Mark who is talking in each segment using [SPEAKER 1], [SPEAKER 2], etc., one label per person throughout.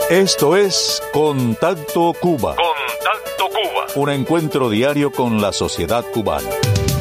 [SPEAKER 1] Esto es Contacto Cuba.
[SPEAKER 2] Contacto Cuba.
[SPEAKER 1] Un encuentro diario con la sociedad cubana.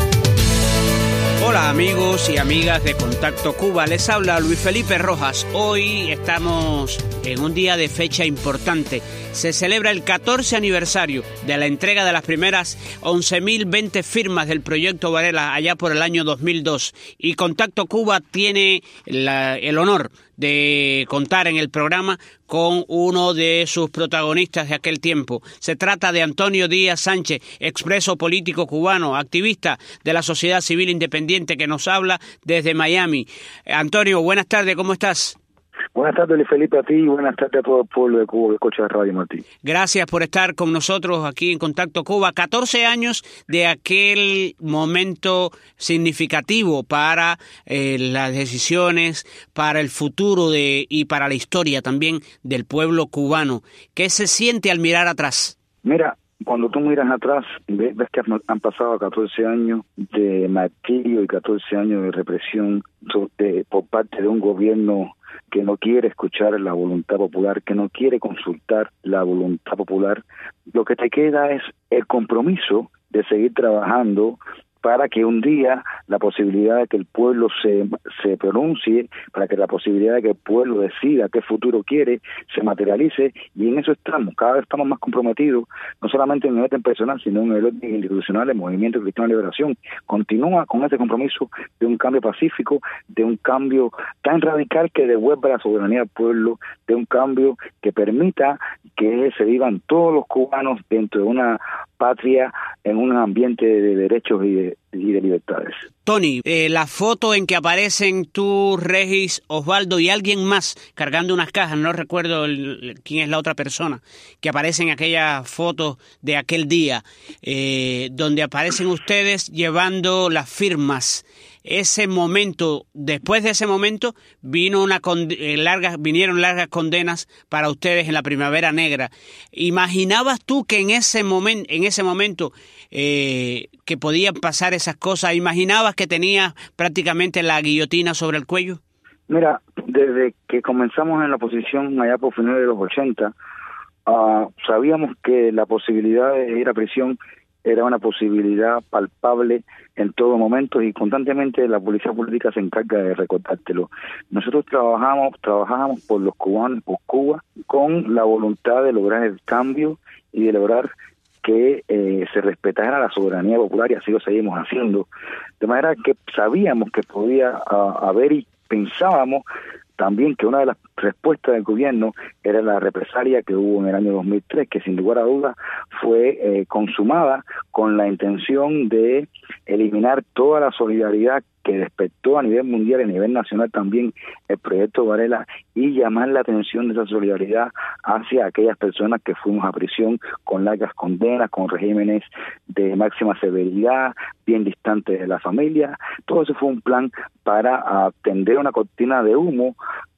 [SPEAKER 3] Hola amigos y amigas de Contacto Cuba, les habla Luis Felipe Rojas. Hoy estamos en un día de fecha importante. Se celebra el 14 aniversario de la entrega de las primeras 11.020 firmas del Proyecto Varela allá por el año 2002. Y Contacto Cuba tiene el honor de contar en el programa con uno de sus protagonistas de aquel tiempo. Se trata de Antonio Díaz Sánchez, expreso político cubano, activista de la sociedad civil independiente, que nos habla desde Miami. Antonio, buenas tardes, ¿cómo estás?
[SPEAKER 4] Buenas tardes, Luis Felipe, a ti, y buenas tardes a todo el pueblo de Cuba que escucha Radio Martí.
[SPEAKER 3] Gracias por estar con nosotros aquí en Contacto Cuba. 14 años de aquel momento significativo para las decisiones, para el futuro y para la historia también del pueblo cubano. ¿Qué se siente al mirar atrás?
[SPEAKER 4] Mira, cuando tú miras atrás, ves que han pasado 14 años de martirio y 14 años de represión por parte de un gobierno que no quiere escuchar la voluntad popular, que no quiere consultar la voluntad popular. Lo que te queda es el compromiso de seguir trabajando para que un día la posibilidad de que el pueblo se pronuncie, para que la posibilidad de que el pueblo decida qué futuro quiere, se materialice, y en eso estamos. Cada vez estamos más comprometidos, no solamente en el orden personal, sino en el orden institucional. El Movimiento Cristiano de Liberación continúa con ese compromiso de un cambio pacífico, de un cambio tan radical que devuelva la soberanía al pueblo, de un cambio que permita que se vivan todos los cubanos dentro de una patria, en un ambiente de derechos y de libertades.
[SPEAKER 3] Tony, la foto en que aparecen tú, Regis, Osvaldo y alguien más cargando unas cajas, no recuerdo quién es la otra persona, que aparece en aquella foto de aquel día, donde aparecen ustedes llevando las firmas. Ese momento, después de ese momento, vinieron largas condenas para ustedes en la Primavera Negra. ¿Imaginabas tú que en ese momento que podían pasar esas cosas? ¿Imaginabas que tenías prácticamente la guillotina sobre el cuello?
[SPEAKER 4] Mira, desde que comenzamos en la oposición allá por finales de los 80, sabíamos que la posibilidad de ir a prisión era una posibilidad palpable en todo momento, y constantemente la policía política se encarga de recordártelo. Nosotros trabajábamos por los cubanos, por Cuba, con la voluntad de lograr el cambio y de lograr que se respetara la soberanía popular, y así lo seguimos haciendo. De manera que sabíamos que podía haber, y pensábamos también que una de las respuestas del gobierno era la represalia que hubo en el año 2003, que sin lugar a dudas fue consumada con la intención de eliminar toda la solidaridad que despertó a nivel mundial y a nivel nacional también el Proyecto Varela, y llamar la atención de esa solidaridad hacia aquellas personas que fuimos a prisión con largas condenas, con regímenes de máxima severidad, bien distantes de la familia. Todo eso fue un plan para tender una cortina de humo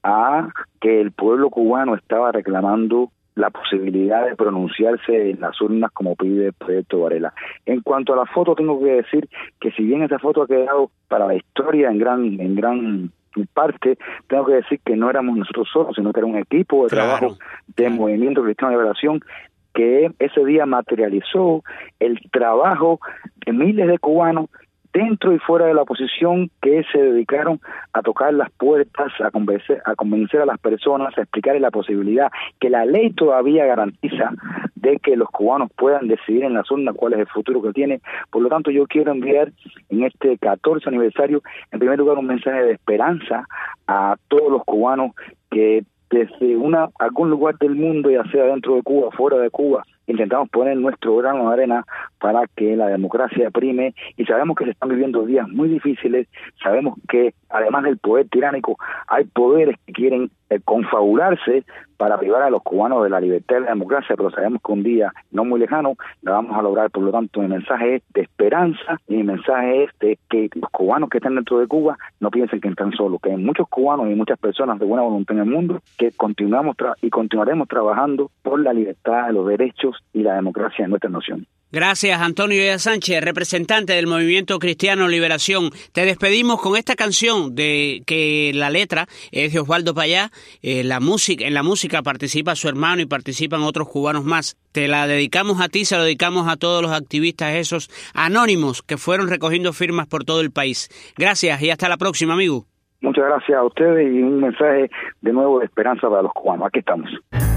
[SPEAKER 4] a que el pueblo cubano estaba reclamando la posibilidad de pronunciarse en las urnas como pide el Proyecto Varela. En cuanto a la foto, tengo que decir que si bien esa foto ha quedado para la historia en gran parte, tengo que decir que no éramos nosotros solos, sino que era un equipo de trabajo del Movimiento Cristiano de Liberación que ese día materializó el trabajo de miles de cubanos dentro y fuera de la oposición, que se dedicaron a tocar las puertas, a convencer a las personas, a explicarles la posibilidad que la ley todavía garantiza de que los cubanos puedan decidir en las urnas cuál es el futuro que tiene. Por lo tanto, yo quiero enviar en este 14 aniversario, en primer lugar, un mensaje de esperanza a todos los cubanos que desde algún lugar del mundo, ya sea dentro de Cuba, fuera de Cuba, intentamos poner nuestro grano de arena para que la democracia prime, y sabemos que se están viviendo días muy difíciles. Sabemos que además del poder tiránico hay poderes que quieren confabularse para privar a los cubanos de la libertad y la democracia, pero sabemos que un día no muy lejano la vamos a lograr. Por lo tanto, mi mensaje es de esperanza, y mi mensaje es de que los cubanos que están dentro de Cuba no piensen que están solos, que hay muchos cubanos y muchas personas de buena voluntad en el mundo que continuaremos trabajando por la libertad, los derechos y la democracia en nuestra nación.
[SPEAKER 3] Gracias, Antonio Díaz Sánchez, representante del Movimiento Cristiano Liberación. Te despedimos con esta canción de que la letra es de Osvaldo Payá la música. En la música participa su hermano y participan otros cubanos más. Te la dedicamos a ti, se lo dedicamos a todos los activistas esos anónimos que fueron recogiendo firmas por todo el país. Gracias y hasta la próxima, amigo.
[SPEAKER 4] Muchas gracias a ustedes y un mensaje de nuevo de esperanza para los cubanos. Aquí estamos.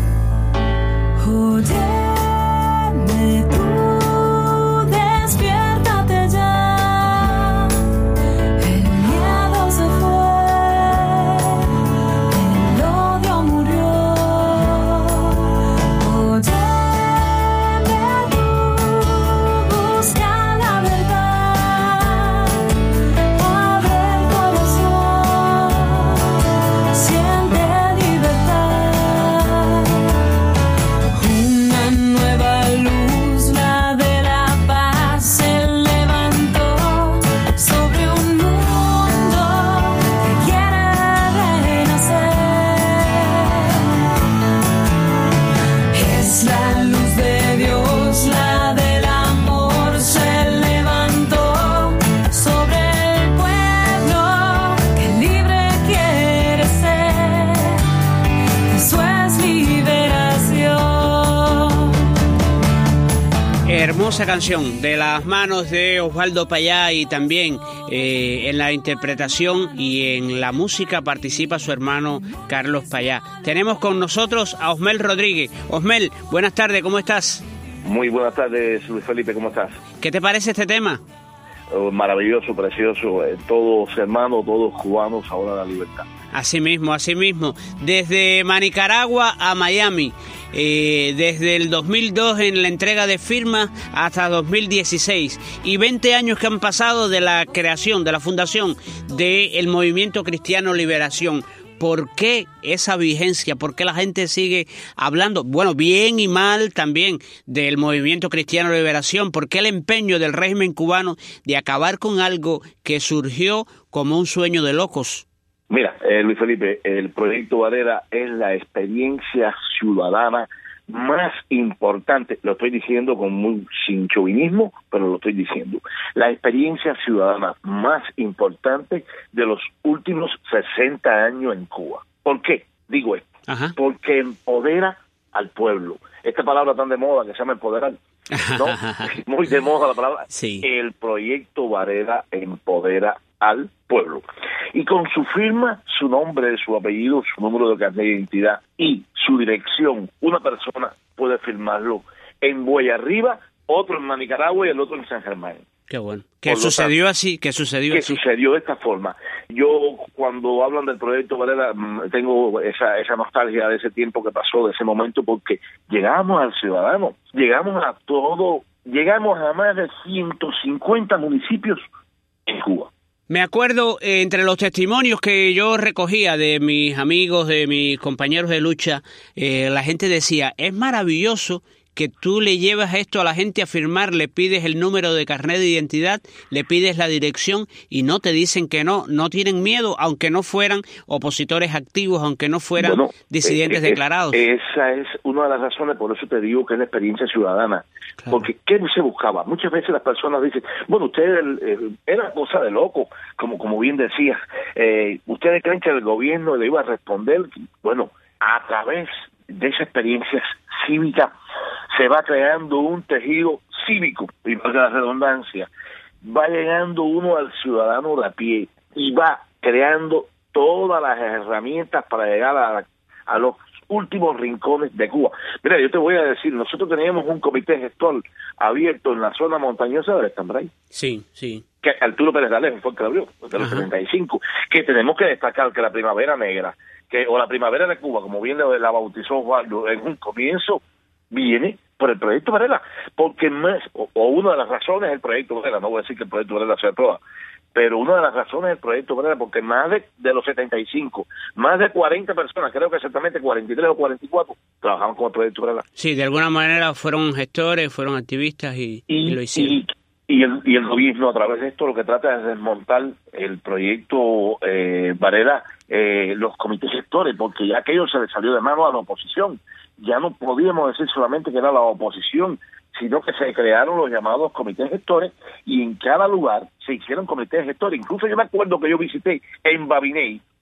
[SPEAKER 3] Hermosa canción de las manos de Osvaldo Payá y también en la interpretación y en la música participa su hermano Carlos Payá. Tenemos con nosotros a Osmel Rodríguez. Osmel, buenas tardes, ¿cómo estás?
[SPEAKER 2] Muy buenas tardes, Luis Felipe, ¿cómo estás?
[SPEAKER 3] ¿Qué te parece este tema?
[SPEAKER 2] Maravilloso, precioso, todos hermanos, todos cubanos, ahora la libertad.
[SPEAKER 3] Así mismo, desde Nicaragua a Miami, desde el 2002 en la entrega de firmas hasta 2016 y 20 años que han pasado de la creación, de la fundación del Movimiento Cristiano Liberación. ¿Por qué esa vigencia? ¿Por qué la gente sigue hablando, bueno, bien y mal también, del Movimiento Cristiano de Liberación? ¿Por qué el empeño del régimen cubano de acabar con algo que surgió como un sueño de locos?
[SPEAKER 2] Mira, Luis Felipe, el Proyecto Varela es la experiencia ciudadana más importante, lo estoy diciendo sin chauvinismo, pero lo estoy diciendo, la experiencia ciudadana más importante de los últimos 60 años en Cuba. ¿Por qué digo esto? Ajá. Porque empodera al pueblo. Esta palabra tan de moda que se llama empoderar, ¿no? Muy de moda la palabra.
[SPEAKER 3] Sí.
[SPEAKER 2] El Proyecto Varela empodera al pueblo. Y con su firma, su nombre, su apellido, su número de carnet de identidad y su dirección, una persona puede firmarlo en Boyarriba, otro en Nicaragua y el otro en San Germán.
[SPEAKER 3] Qué bueno. ¿Qué sucedió así? ¿Qué sucedió así?
[SPEAKER 2] Sucedió de esta forma. Yo, cuando hablan del Proyecto Varela, tengo esa nostalgia de ese tiempo que pasó, de ese momento, porque llegamos al ciudadano, llegamos a todo, llegamos a más de 150 municipios en Cuba.
[SPEAKER 3] Me acuerdo, entre los testimonios que yo recogía de mis amigos, de mis compañeros de lucha, la gente decía, es maravilloso que tú le llevas esto a la gente a firmar, le pides el número de carnet de identidad, le pides la dirección y no te dicen que no tienen miedo, aunque no fueran opositores activos, aunque no fueran disidentes declarados.
[SPEAKER 2] Esa es una de las razones, por eso te digo que es la experiencia ciudadana. Claro. Porque ¿qué se buscaba? Muchas veces las personas dicen, bueno, ustedes, era cosa de loco, como bien decías, ustedes creen que el gobierno le iba a responder. Bueno, a través de esa experiencia cívica se va creando un tejido cívico, y por la redundancia, va llegando uno al ciudadano de a pie y va creando todas las herramientas para llegar a los últimos rincones de Cuba. Mira, yo te voy a decir, nosotros teníamos un comité gestor abierto en la zona montañosa del Estambray.
[SPEAKER 3] Sí.
[SPEAKER 2] Que Arturo Pérez D'Alem fue el que lo abrió, de los 75, que tenemos que destacar que la Primavera Negra, o la Primavera de Cuba, como bien la bautizó Osvaldo, en un comienzo, viene por el Proyecto Varela, porque más, o una de las razones es el Proyecto Varela, no voy a decir que el Proyecto Varela sea toda, pero una de las razones es el Proyecto Varela, porque más de los 75, más de 40 personas, creo que exactamente 43 o 44, trabajaban con el Proyecto Varela.
[SPEAKER 3] Sí, de alguna manera fueron gestores, fueron activistas y lo hicieron.
[SPEAKER 2] Y el gobierno, a través de esto, lo que trata es desmontar el Proyecto Varela, los comités gestores, porque ya aquello se le salió de mano a la oposición. Ya no podíamos decir solamente que era la oposición, sino que se crearon los llamados comités gestores y en cada lugar se hicieron comités gestores. Incluso yo me acuerdo que yo visité en Babiney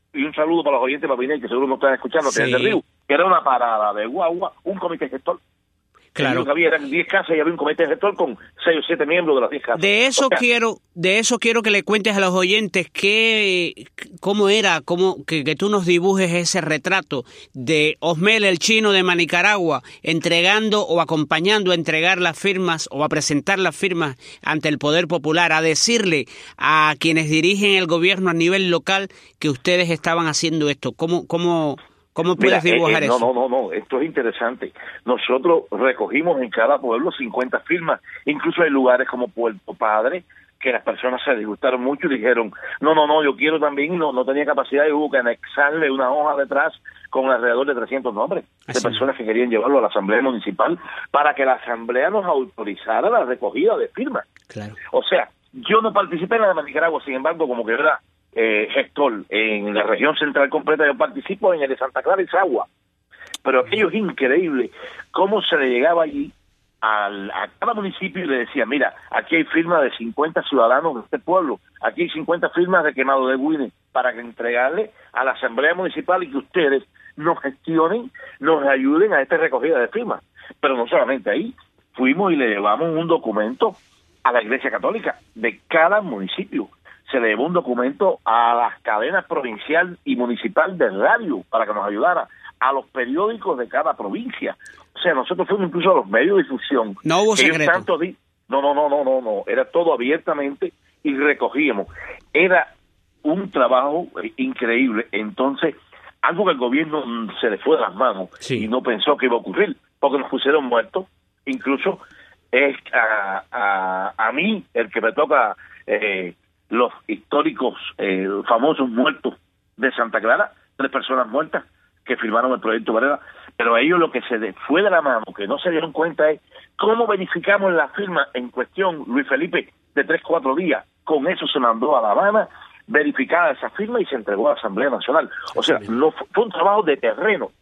[SPEAKER 2] y un saludo para los oyentes de Papinel, que seguro no están escuchando,
[SPEAKER 3] Sí.
[SPEAKER 2] que era una parada de guagua, un comité gestor.
[SPEAKER 3] Claro.
[SPEAKER 2] Que había eran 10 casas y había un comité gestor con 6 o 7 miembros de las 10 casas.
[SPEAKER 3] De eso quiero que le cuentes a los oyentes cómo era, que tú nos dibujes ese retrato de Osmel, el chino de Manicaragua, entregando o acompañando a entregar las firmas o a presentar las firmas ante el Poder Popular, a decirle a quienes dirigen el gobierno a nivel local que ustedes estaban haciendo esto. ¿Cómo puedes dibujar eso?
[SPEAKER 2] No, esto es interesante. Nosotros recogimos en cada pueblo 50 firmas, incluso hay lugares como Puerto Padre, que las personas se disgustaron mucho y dijeron, no, yo quiero también, no tenía capacidad y hubo que anexarle una hoja detrás con alrededor de 300 nombres de personas que querían llevarlo a la Asamblea Municipal para que la Asamblea nos autorizara la recogida de firmas.
[SPEAKER 3] Claro.
[SPEAKER 2] O sea, yo no participé en la de Nicaragua, sin embargo, como que era gestor en la región central completa, yo participo en el de Santa Clara y Sagua, pero aquello es increíble cómo se le llegaba allí a cada municipio y le decía, mira, aquí hay firmas de 50 ciudadanos de este pueblo, aquí hay 50 firmas de Quemado de Guine para que entregarle a la Asamblea Municipal y que ustedes nos gestionen, nos ayuden a esta recogida de firmas. Pero no solamente ahí, fuimos y le llevamos un documento a la Iglesia Católica de cada municipio. Se le llevó un documento a las cadenas provincial y municipal de radio para que nos ayudara, a los periódicos de cada provincia. O sea, nosotros fuimos incluso a los medios de difusión.
[SPEAKER 3] No hubo secreto.
[SPEAKER 2] No, era todo abiertamente y recogíamos. Era un trabajo increíble. Entonces, algo que el gobierno se le fue de las manos y no pensó que iba a ocurrir, porque nos pusieron muertos. Incluso es a mí el que me toca los históricos famosos muertos de Santa Clara, 3 personas muertas que firmaron el proyecto Varela, pero a ellos lo que se fue de la mano, que no se dieron cuenta es cómo verificamos la firma en cuestión, Luis Felipe, de 3-4 días. Con eso se mandó a La Habana, verificada esa firma y se entregó a la Asamblea Nacional. O sea, no fue un trabajo de terreno.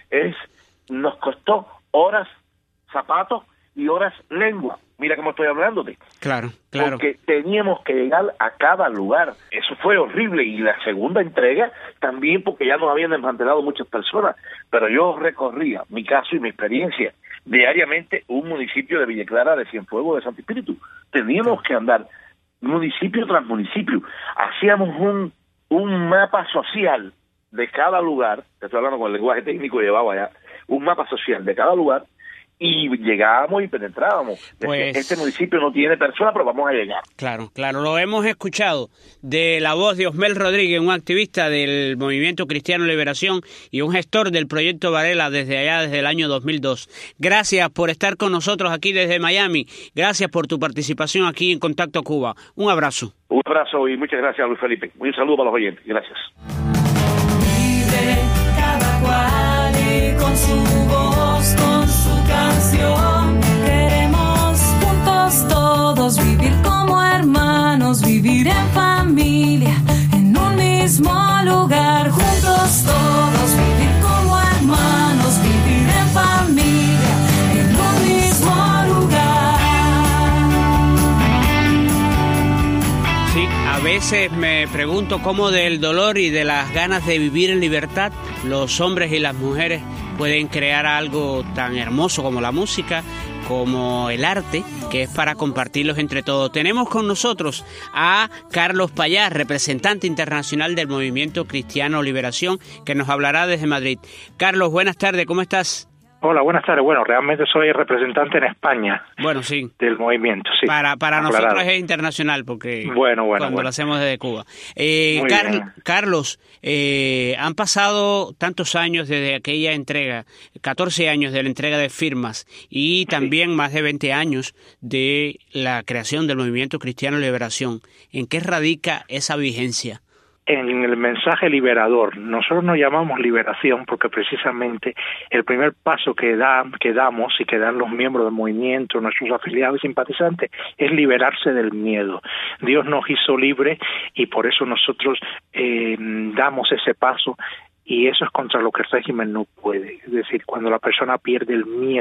[SPEAKER 2] Nos costó horas, zapatos y horas lengua. Mira cómo estoy hablándote.
[SPEAKER 3] Claro.
[SPEAKER 2] Porque teníamos que llegar a cada lugar. Eso fue horrible. Y la segunda entrega también, porque ya nos habían desmantelado muchas personas. Pero yo recorría mi caso y mi experiencia diariamente un municipio de Villa Clara, de Cienfuegos, de Santo Espíritu. Teníamos que andar municipio tras municipio. Hacíamos un mapa social de cada lugar. Estoy hablando con el lenguaje técnico, llevaba ya un mapa social de cada lugar. Y llegábamos y penetrábamos.
[SPEAKER 3] Pues,
[SPEAKER 2] este municipio no tiene personas, pero vamos a llegar.
[SPEAKER 3] Claro, lo hemos escuchado de la voz de Osmel Rodríguez, un activista del Movimiento Cristiano Liberación y un gestor del Proyecto Varela desde el año 2002. Gracias por estar con nosotros aquí desde Miami. Gracias por tu participación aquí en Contacto Cuba. Un abrazo.
[SPEAKER 2] Un abrazo y muchas gracias, Luis Felipe. Un saludo para los oyentes. Gracias.
[SPEAKER 5] Vive cada cual y con su voz, con su canción. Queremos juntos todos vivir como hermanos, vivir en familia, en un mismo lugar. Juntos todos vivir como hermanos, vivir en familia, en un mismo lugar.
[SPEAKER 3] Sí, a veces me pregunto cómo del dolor y de las ganas de vivir en libertad los hombres y las mujeres pueden crear algo tan hermoso como la música, como el arte, que es para compartirlos entre todos. Tenemos con nosotros a Carlos Payás, representante internacional del Movimiento Cristiano Liberación, que nos hablará desde Madrid. Carlos, buenas tardes, ¿cómo estás?
[SPEAKER 6] Hola, buenas tardes. Bueno, realmente soy representante en España.
[SPEAKER 3] Bueno, sí.
[SPEAKER 6] Del movimiento, sí.
[SPEAKER 3] Para nosotros es internacional, porque cuando lo hacemos desde Cuba. Carlos, han pasado tantos años desde aquella entrega, 14 años de la entrega de firmas y también más de 20 años de la creación del Movimiento Cristiano Liberación. ¿En qué radica esa vigencia?
[SPEAKER 6] En el mensaje liberador. Nosotros nos llamamos liberación porque precisamente el primer paso que damos y que dan los miembros del movimiento, nuestros afiliados y simpatizantes, es liberarse del miedo. Dios nos hizo libres y por eso nosotros damos ese paso, y eso es contra lo que el régimen no puede. Es decir, cuando la persona pierde el miedo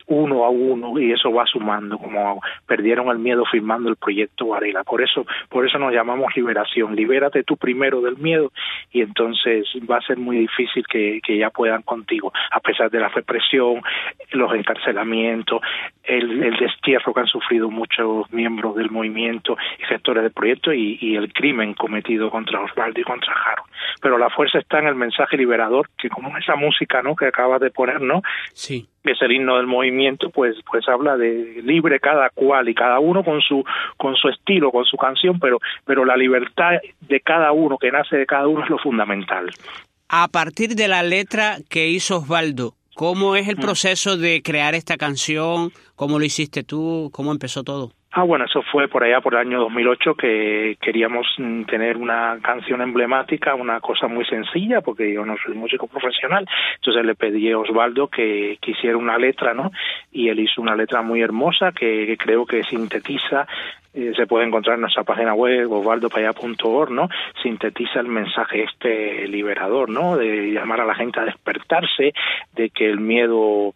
[SPEAKER 6] uno a uno, y eso va sumando, como perdieron el miedo firmando el proyecto Varela. Por eso nos llamamos liberación. Libérate tú primero del miedo y entonces va a ser muy difícil que ya puedan contigo, a pesar de la represión, los encarcelamientos, el destierro que han sufrido muchos miembros del movimiento y sectores del proyecto y el crimen cometido contra Osvaldo y contra Harold. Pero la fuerza está en el mensaje liberador, que como esa música, ¿no?, que acabas de poner, ¿no?
[SPEAKER 3] Sí.
[SPEAKER 6] Que es el himno del movimiento, pues habla de libre cada cual y cada uno con su estilo, con su canción, pero la libertad de cada uno, que nace de cada uno, es lo fundamental.
[SPEAKER 3] A partir de la letra que hizo Osvaldo, ¿cómo es el proceso de crear esta canción? ¿Cómo lo hiciste tú? ¿Cómo empezó todo?
[SPEAKER 6] Bueno, eso fue por allá por el año 2008, que queríamos tener una canción emblemática, una cosa muy sencilla, porque yo no soy músico profesional. Entonces le pedí a Osvaldo que hiciera una letra, ¿no? Y él hizo una letra muy hermosa que creo que sintetiza, se puede encontrar en nuestra página web, osvaldopaya.org, ¿no? Sintetiza el mensaje liberador, ¿no? De llamar a la gente a despertarse, de que el miedo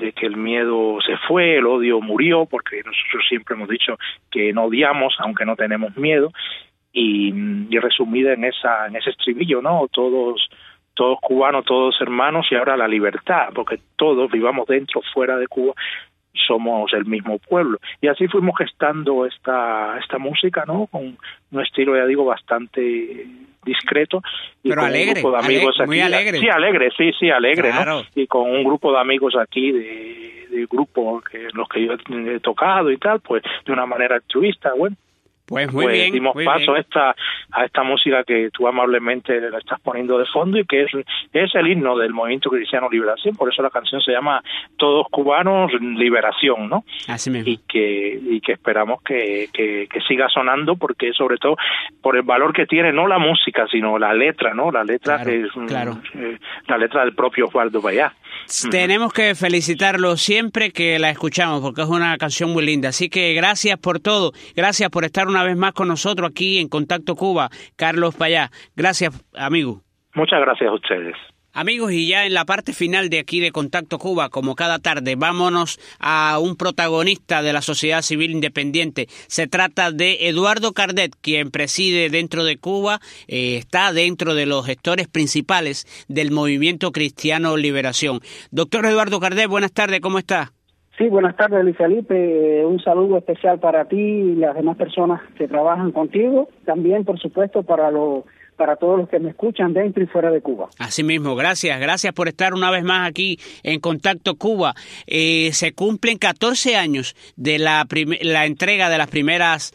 [SPEAKER 6] se fue, el odio murió, porque nosotros siempre hemos dicho que no odiamos, aunque no tenemos miedo, y resumida en ese estribillo, ¿no? Todos cubanos, todos hermanos, y ahora la libertad, porque todos, vivamos dentro o fuera de Cuba, somos el mismo pueblo. Y así fuimos gestando esta música, ¿no? Con un estilo, ya digo, bastante discreto, y
[SPEAKER 3] pero
[SPEAKER 6] con
[SPEAKER 3] alegre,
[SPEAKER 6] un grupo de amigos aquí,
[SPEAKER 3] muy alegre.
[SPEAKER 6] Sí, alegre,
[SPEAKER 3] claro,
[SPEAKER 6] ¿no? Y con un grupo de amigos aquí de grupo los que yo he tocado y tal, pues de una manera altruista, bueno.
[SPEAKER 3] Pues muy bien.
[SPEAKER 6] Dimos paso a esta música que tú amablemente la estás poniendo de fondo y que es el himno del Movimiento Cristiano Liberación. Por eso la canción se llama Todos Cubanos Liberación, ¿no?
[SPEAKER 3] Así mismo.
[SPEAKER 6] Y que esperamos que siga sonando, porque sobre todo por el valor que tiene, no la música, sino la letra, ¿no? La letra,
[SPEAKER 3] claro,
[SPEAKER 6] que es
[SPEAKER 3] claro.
[SPEAKER 6] La letra del propio Osvaldo Payá.
[SPEAKER 3] Tenemos que felicitarlo siempre que la escuchamos, porque es una canción muy linda. Así que gracias por todo. Gracias por estar una vez más con nosotros aquí en Contacto Cuba, Carlos Payá. Gracias, amigo.
[SPEAKER 6] Muchas gracias a ustedes.
[SPEAKER 3] Amigos, y ya en la parte final de aquí de Contacto Cuba, como cada tarde, vámonos a un protagonista de la sociedad civil independiente. Se trata de Eduardo Cardet, quien preside dentro de Cuba, está dentro de los gestores principales del Movimiento Cristiano Liberación. Doctor Eduardo Cardet, buenas tardes, ¿cómo está?
[SPEAKER 7] Sí, buenas tardes, Luis Felipe. Un saludo especial para ti y las demás personas que trabajan contigo. También, por supuesto, para todos los que me escuchan dentro y fuera de Cuba.
[SPEAKER 3] Así mismo, gracias por estar una vez más aquí en Contacto Cuba. Se cumplen 14 años de la entrega de las primeras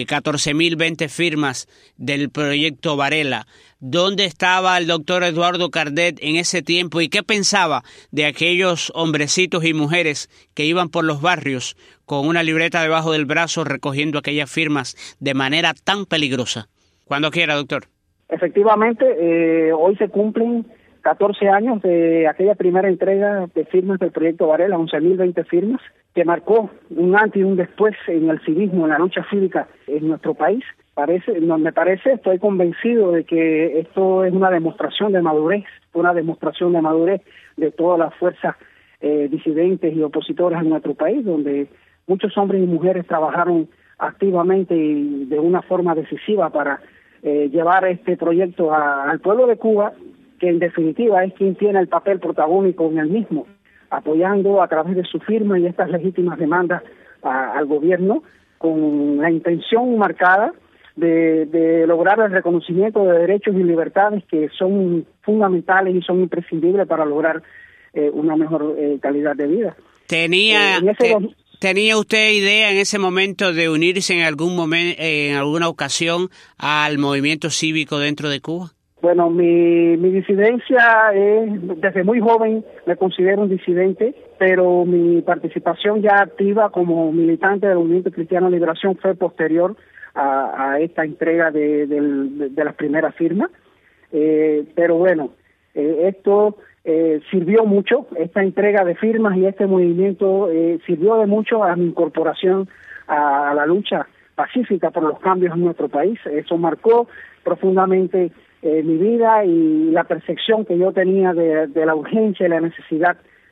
[SPEAKER 3] 14.020 firmas del proyecto Varela. ¿Dónde estaba el doctor Eduardo Cardet en ese tiempo y qué pensaba de aquellos hombrecitos y mujeres que iban por los barrios con una libreta debajo del brazo recogiendo aquellas firmas de manera tan peligrosa? Cuando quiera, doctor.
[SPEAKER 7] Efectivamente, hoy se cumplen 14 años de aquella primera entrega de firmas del proyecto Varela, 11.020 firmas, que marcó un antes y un después en el civismo, en la lucha cívica en nuestro país. Estoy convencido de que esto es una demostración de madurez de todas las fuerzas disidentes y opositoras en nuestro país, donde muchos hombres y mujeres trabajaron activamente y de una forma decisiva para llevar este proyecto al pueblo de Cuba, que en definitiva es quien tiene el papel protagónico en el mismo, apoyando a través de su firma y estas legítimas demandas al gobierno, con la intención marcada de lograr el reconocimiento de derechos y libertades que son fundamentales y son imprescindibles para lograr una mejor calidad de vida.
[SPEAKER 3] ¿Tenía usted idea en ese momento de unirse en alguna ocasión al movimiento cívico dentro de Cuba?
[SPEAKER 7] Bueno, mi disidencia es, desde muy joven me considero un disidente, pero mi participación ya activa como militante del Movimiento Cristiano Liberación fue posterior a esta entrega de las primeras firmas. Pero bueno, esto sirvió mucho, esta entrega de firmas y este movimiento sirvió de mucho a mi incorporación a la lucha pacífica por los cambios en nuestro país. Eso marcó profundamente mi vida y la percepción que yo tenía de la urgencia y la necesidad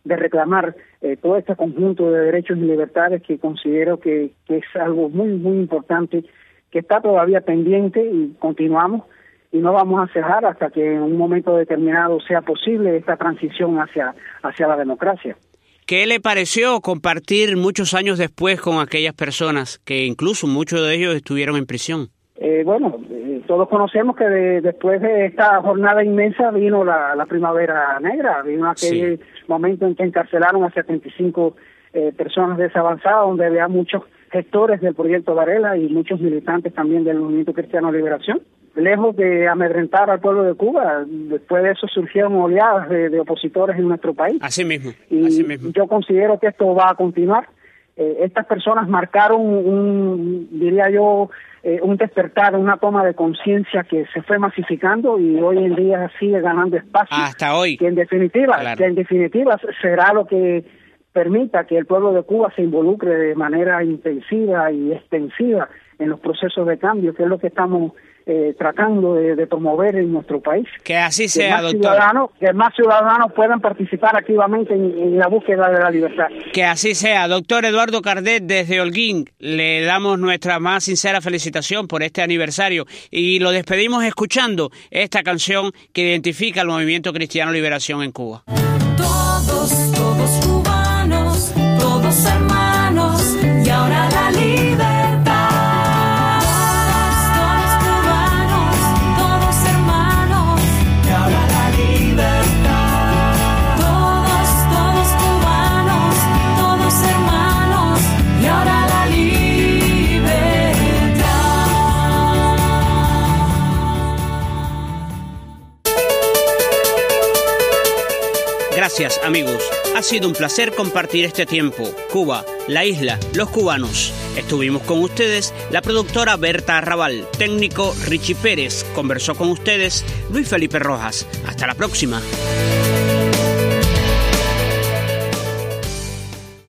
[SPEAKER 7] de reclamar todo este conjunto de derechos y libertades que considero que es algo muy, muy importante, que está todavía pendiente y continuamos y no vamos a cejar hasta que en un momento determinado sea posible esta transición hacia la democracia.
[SPEAKER 3] ¿Qué le pareció compartir muchos años después con aquellas personas que incluso muchos de ellos estuvieron en prisión?
[SPEAKER 7] Todos conocemos que después de esta jornada inmensa vino la Primavera Negra, vino aquel momento en que encarcelaron a 75 personas de esa avanzada, donde había muchos gestores del proyecto Varela y muchos militantes también del Movimiento Cristiano de Liberación. Lejos de amedrentar al pueblo de Cuba, después de eso surgieron oleadas de opositores en nuestro país.
[SPEAKER 3] Así mismo.
[SPEAKER 7] Yo considero que esto va a continuar. Estas personas marcaron un despertar, una toma de conciencia que se fue masificando y hoy en día sigue ganando espacio.
[SPEAKER 3] Hasta hoy.
[SPEAKER 7] Que en definitiva será lo que permita que el pueblo de Cuba se involucre de manera intensiva y extensiva en los procesos de cambio, que es lo que estamos tratando de promover en nuestro país.
[SPEAKER 3] Que así sea, doctor.
[SPEAKER 7] Que más ciudadanos puedan participar activamente en la búsqueda de la libertad.
[SPEAKER 3] Que así sea. Doctor Eduardo Cardet, desde Holguín, le damos nuestra más sincera felicitación por este aniversario y lo despedimos escuchando esta canción que identifica al Movimiento Cristiano de Liberación en Cuba.
[SPEAKER 5] Todos cubanos, todos hermanos, y ahora la libertad.
[SPEAKER 3] Gracias, amigos. Ha sido un placer compartir este tiempo. Cuba, la isla, los cubanos. Estuvimos con ustedes la productora Berta Arrabal, técnico Richie Pérez. Conversó con ustedes Luis Felipe Rojas. Hasta la próxima.